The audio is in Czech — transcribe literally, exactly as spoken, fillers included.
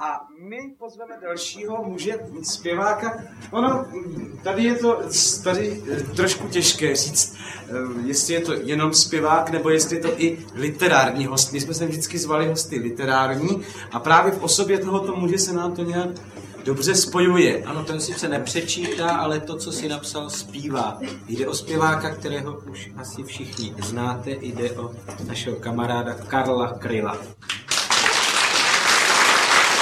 a my pozveme dalšího muže, zpěváka. Ono, tady je to tady trošku těžké říct, jestli je to jenom zpěvák, nebo jestli je to i literární host. My jsme se vždycky zvali hosty literární a právě v osobě tohoto muže se nám to nějak dobře spojuje. Ano, ten sice nepřečítá, ale to, co si napsal, zpívá. Jde o zpěváka, kterého už asi všichni znáte, jde o našeho kamaráda Karla Kryla.